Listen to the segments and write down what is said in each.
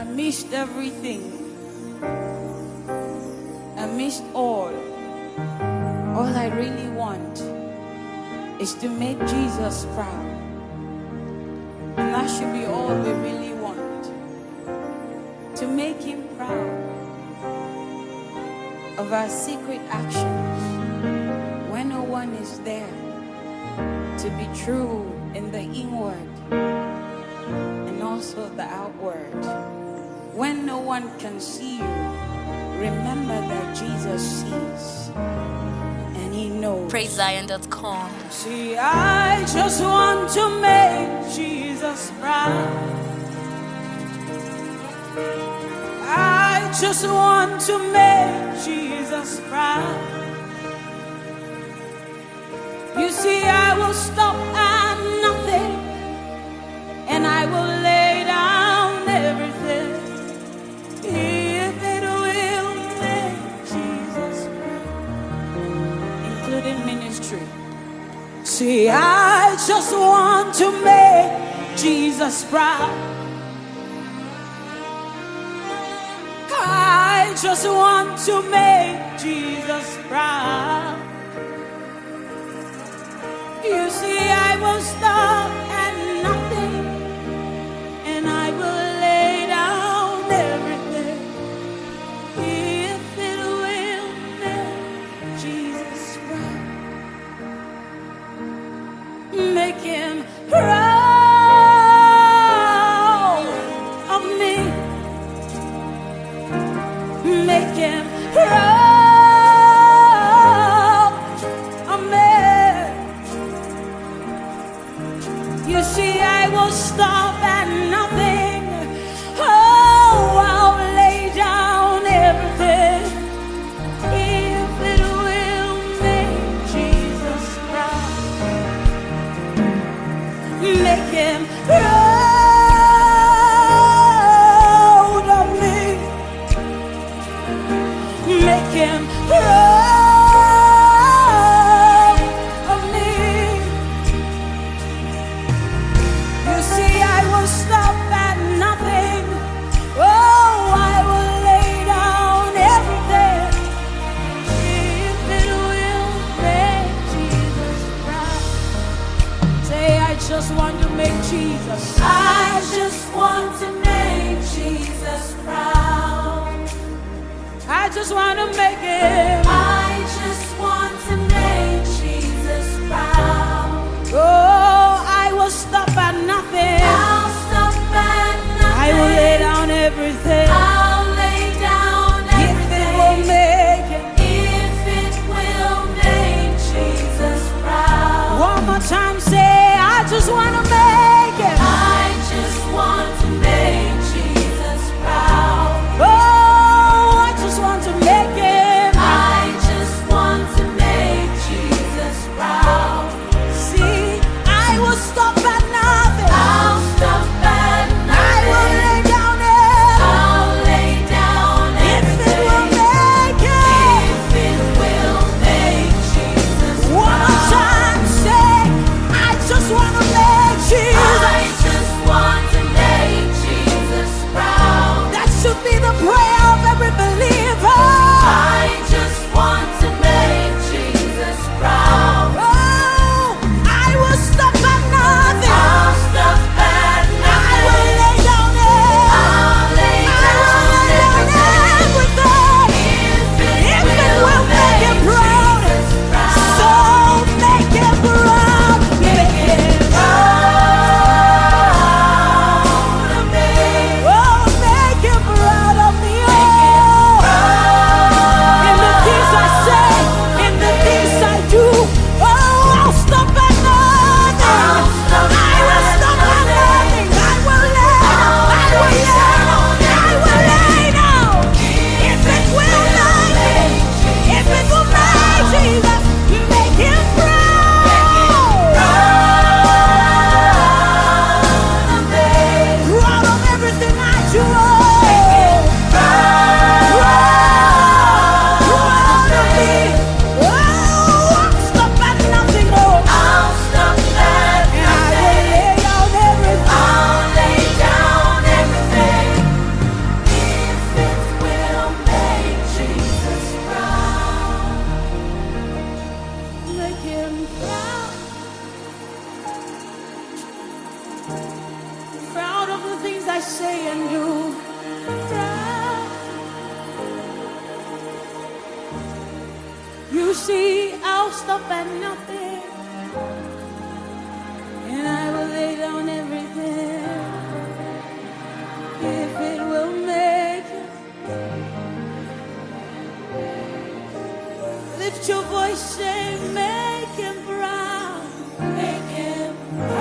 Amidst everything, amidst all I really want is to make Jesus proud. And that should be all we really want. To make him proud of our secret actions when no one is there. To be true in the inward and also the outward. When no one can see you, remember that Jesus sees and he knows. PraiseZion.com. See, I just want to make Jesus proud. I just want to make Jesus proud. You see, I will stop at nothing, and I will lay down everything if it will make Jesus proud, including ministry. See, I just want to make Jesus proud. I just want to make Jesus proud. You see, I will stop at nothing, and I will lay down everything if it will make Jesus proud. Make him proud of me. Make him proud of me. You see, I will stop at nothing. Oh, I'll lay down everything if it will make Jesus proud. Make him proud of me. Make him proud of me. You see, I will stop at nothing. Oh, I will lay down everything if it will make Jesus proud. Say, I just want to make Jesus. I just want to make Jesus proud. I just want to make him. I just want to make Jesus proud. Oh, I will stop at nothing. I'll stop at nothing. I will lay down everything. I'll lay down If it will everything. make him. If it will make Jesus proud. One more time, say, I just want to make him. I just want to make Jesus proud. Oh, I just want to make him. I just want you down. You see, I'll stop at nothing, and I will lay down everything if it will make you. Lift your voice, say, make him proud. Make him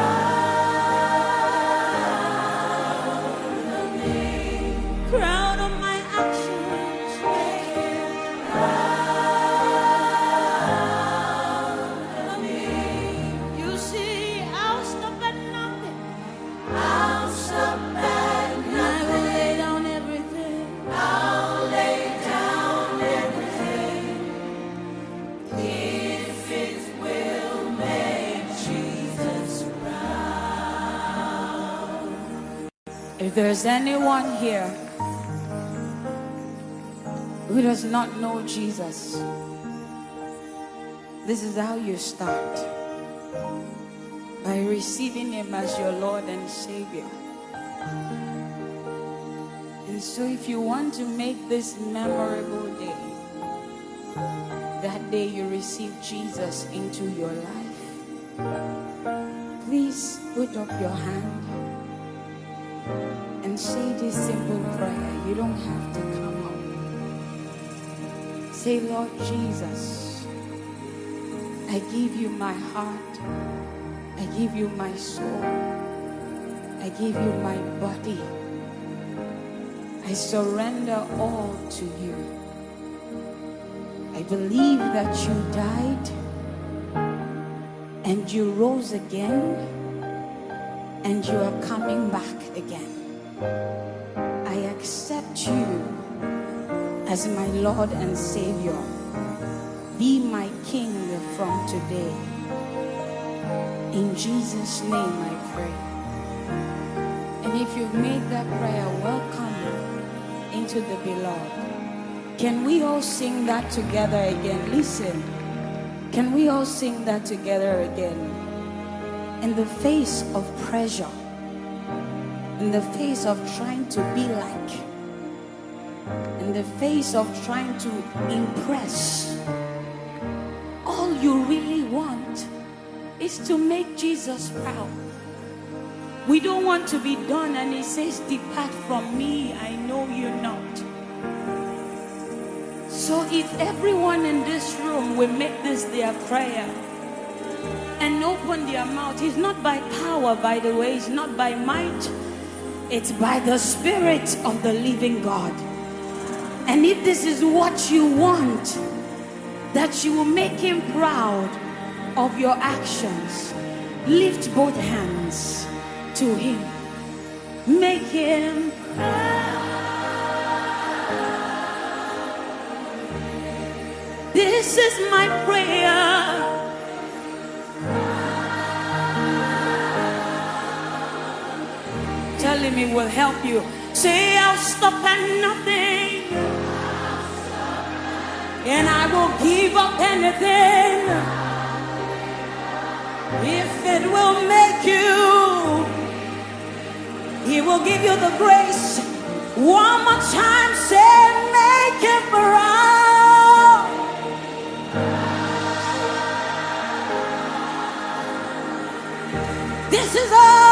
proud of me. Proud of my actions. Make him proud of me. You see, I'll stop at nothing. I'll stop at nothing. I will lay down everything. I'll lay down everything. If it will make Jesus proud. If there's anyone here who does not know Jesus, this is how you start. By receiving him as your Lord and Savior. And so if you want to make this memorable day, that day you receive Jesus into your life, please put up your hand and say this simple prayer. You don't have to come up. Say, Lord Jesus, I give you my heart. I give you my soul. I give you my body. I surrender all to you. I believe that you died and you rose again and you are coming back again. I accept you as my Lord and Savior. Be my King from today. In Jesus' name I pray. And if you've made that prayer, welcome into the beloved. Can we all sing that together again? Listen. Can we all sing that together again? In the face of pressure, in the face of trying to be like, in the face of trying to impress, all you really want is to make Jesus proud. We don't want to be done and he says, depart from me, I know you not. So if everyone in this room will make this their prayer and open their mouth, it's not by power, by the way, it's not by might, it's by the Spirit of the living God. And if this is what you want, that you will make him proud of your actions, lift both hands to him. Make him proud. This is my prayer. Telling me will help you. Say, I'll stop at nothing, and I will give up anything if it will make you. He will give you the grace. One more time, say, make him proud. This is all.